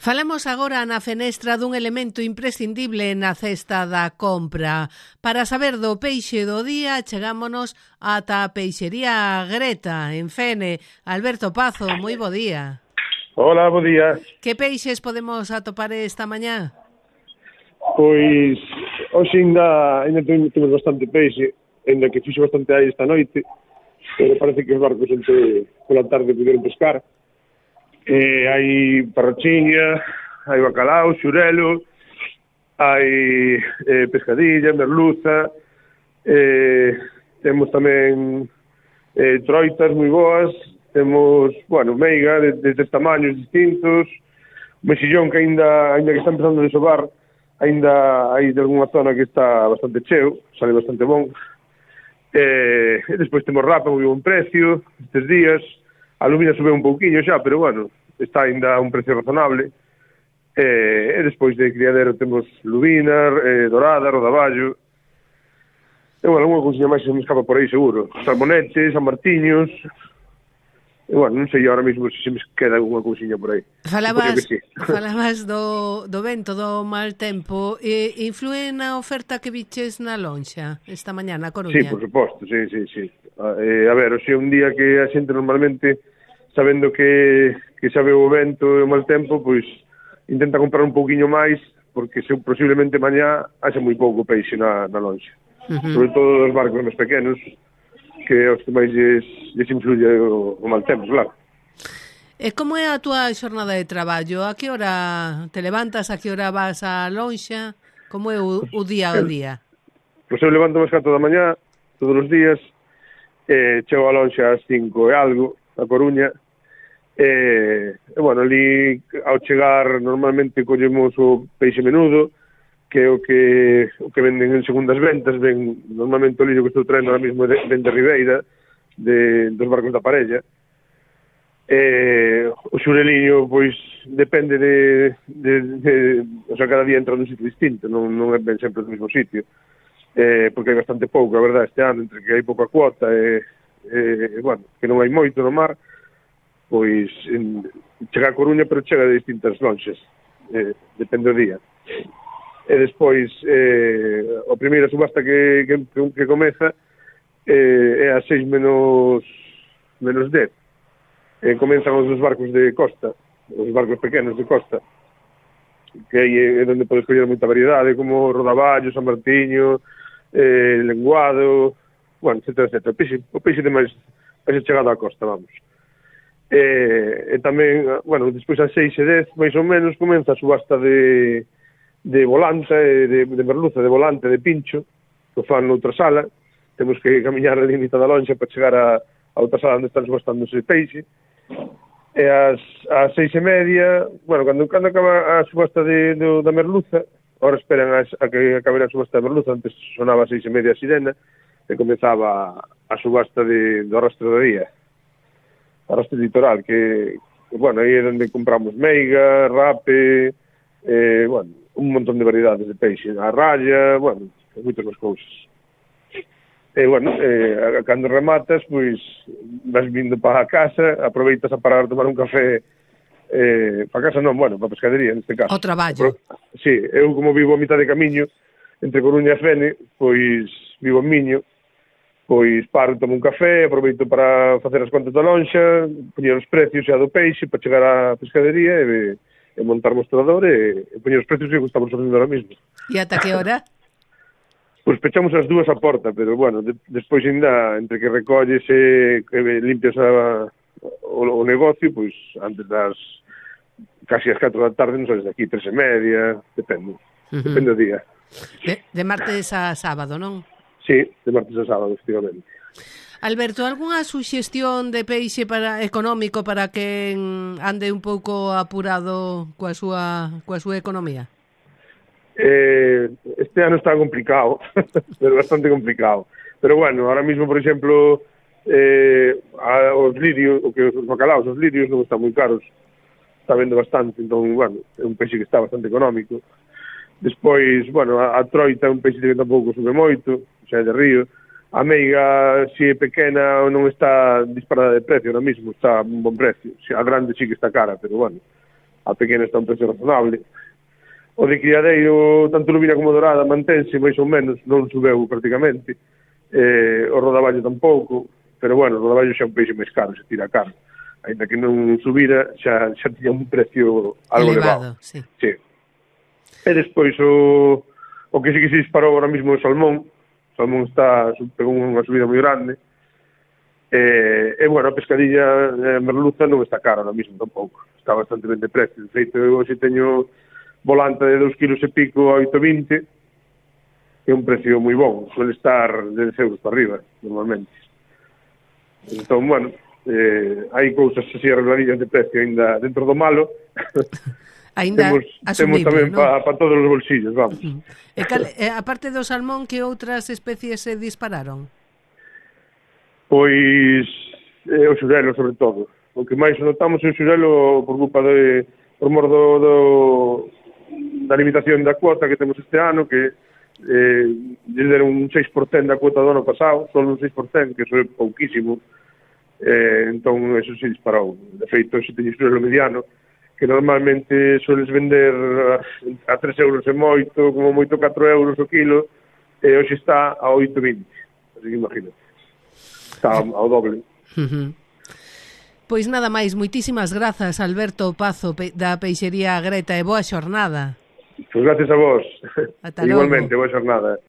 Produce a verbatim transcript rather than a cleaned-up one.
Falamos agora na fenestra dun elemento imprescindible na cesta da compra. Para saber do peixe do día, chegámonos ata a peixería Greta, en Fene. Alberto Pazo, moi bo día. Hola, bo día. Que peixes podemos atopar esta mañá? Pois, hoxe ainda, ainda temos bastante peixe, ainda que fixo bastante aí esta noite, pero parece que os barcos entre pola tarde puderon pescar. Eh, hai parrochiña, hai bacalao, xurelo, hai eh, pescadilla, merluza, eh, temos tamén eh, troitas moi boas, temos, bueno, meiga de, de tres tamaños distintos, mexillón que ainda, ainda que está empezando a desovar, ainda hai de alguna zona que está bastante cheo, sale bastante bon. Eh, e despois temos rapa moi bon precio estes días, a lubina sube un pouquiño xa, pero bueno, está ainda a un precio razonable. Eh, e despois de criadero temos lubina, eh, dorada, rodaballo. E bueno, alguna cousinha máis se me escapa por aí seguro. Salmonetes, sanmartiños. E bueno, non sei ahora mesmo se se me queda alguna cousinha por aí. Falabas, sí. falabas do, do vento, do mal tempo. E influe na oferta que viches na lonxa esta mañá na Coruña? Sí, por suposto, sí, sí, sí. Eh, a ver, hoxe é un día que a xente normalmente, sabendo que, que sabe o vento e o mal tempo, pois intenta comprar un pouquiño máis, porque se, posiblemente mañá haxe moi pouco peixe na, na lonxa. Uh-huh. Sobre todo os barcos máis pequenos, que é os que máis lles, lles influye o, o mal tempo, claro. E como é a túa xornada de traballo? A que hora te levantas? A que hora vas á lonxa? Como é o, o día ao día? Pois eu levanto máis catro da mañá, todos os días, eh, chego a lonxa ás cinco e algo, a Coruña, e, e bueno, ali ao chegar normalmente collemos o peixe menudo, que é o que o que venden en segundas ventas, ven normalmente o lillo que estou traendo ahora mesmo ven de Ribeira, de, dos barcos da parella. E, o xureliño, pois, depende de, de, de, o sea, cada día entra nun sitio distinto, non, non é ben sempre do mesmo sitio, eh, porque hai bastante pouco, a verdade, este ano, entre que hai pouca cuota e, e bueno, que non hai moito no mar, pois en, chega a Coruña, pero chega de distintas lonxas, eh, depende do día. E despois, eh, a primeira subasta que, que, que comeza eh, é a seis menos, menos dez. Eh, comenzan os dos barcos de costa, os barcos pequenos de costa, que aí é onde podes coller moita variedade, como rodaballo, sanmartiño, eh, lenguado, bueno, etcétera, etcétera. O peixe, o peixe de máis, máis chegado á costa, vamos. E, e tamén, bueno, despois ás seis e dez, máis ou menos, comeza a subasta de, de volanta, de, de merluza, de volante, de pincho, que fan noutra sala. Temos que camiñar a limita da lonxa para chegar a, a outra sala onde están subastando ese peixe. E ás, ás seis e media, bueno, cando, cando acaba a subasta de, de, da merluza, ahora esperan a, a que acabe a subasta da merluza, antes sonaba a seis e media a sirena, e comezaba a subasta de, do arrastre da día, arrastre litoral, que, que, bueno, aí é onde compramos meiga, rape, eh, bueno, un montón de variedades de peixe, a raya, bueno, moitas máis cousas. E, bueno, eh, cando rematas, pois, vas vindo para a casa, aproveitas a parar a tomar un café, eh, para casa non, bueno, para a pescadería, neste caso. O traballo. Pero, sí, eu como vivo a mitad de camiño, entre Coruña e Fene, pois, vivo en Miño, pois paro, tomo un café, aproveito para facer as contas da lonxa, poñer os precios xa do peixe para chegar á pescadería e, e montar o mostrador e, e poñer os precios que estamos facendo ahora mesmo. E ata que hora? Pois pechamos as dúas a porta, pero bueno, de, despois ainda, entre que recolles e que limpias a, o, o negocio, pois antes das casi as catro da tarde, non sabes, aquí tres e media, depende, uh-huh. depende do día. De, de martes a sábado, non? Sí, de martes a sábado, efectivamente. Alberto, algunha suxestión de peixe para económico para que ande un pouco apurado coa súa, coa súa economía? Eh, este ano está complicado, pero bastante complicado. Pero bueno, ahora mismo, por exemplo, eh, a, os lirios, o que os bacalaos, os lirios non están moi caros, está vendo bastante, entón, bueno, é un peixe que está bastante económico. Despois, bueno, a, a troita é un peixe que tampouco sube moito, xa é de río. A meiga, se é pequena, non está disparada de precio ahora mismo, está a un bon precio. A grande sí que está cara, pero bueno, a pequena está un precio razonable. O de criadeiro, tanto lubina como dorada, mantense máis ou menos, non subeu prácticamente. Eh, o rodaballo tampouco, pero bueno, o rodaballo xa é un peixe máis caro, se tira caro. Ainda que non subira, xa, xa tiña un precio algo elevado. elevado. Sí. Sí. E despois o, o que sí que se disparou ahora mismo é o salmón. O salmón está, pegou unha subida moi grande. E, e bueno, a pescadilla eh, merluza non está cara ahora mismo tampouco. Está bastante ben de precio. De feito, eu hoxe teño volanta de dos kilos e pico a oito vinte, que é un precio moi bon, suele estar de dez euros para arriba, normalmente. Entón, bueno, eh, hai cousas así arregladillas de precio ainda dentro do malo. Ainda temos, temos tamén ¿no? para pa todos os bolsillos, vamos. Uh -huh. E cal, e, aparte do salmón, que outras especies se dispararon? Pois eh, o xurelo, sobre todo. O que máis notamos é o xurelo por culpa de por mor do, do da limitación da cuota que temos este ano, que eh, lle deron un seis por cento da cuota do ano pasado, só un seis por cento, que eso é pouquísimo. Eh, entón, eso se disparou. De feito, se teñes xurelo mediano, que normalmente sueles vender a, a tres euros e moito, como moito catro euros o kilo, e hoxe está a oito vinte. Así que imagínate. Está ao doble. Uh -huh. Pois nada máis, moitísimas grazas, Alberto Pazo, da Peixería Greta, e boa xornada. Pois gracias a vos. Ata Igualmente, boa xornada.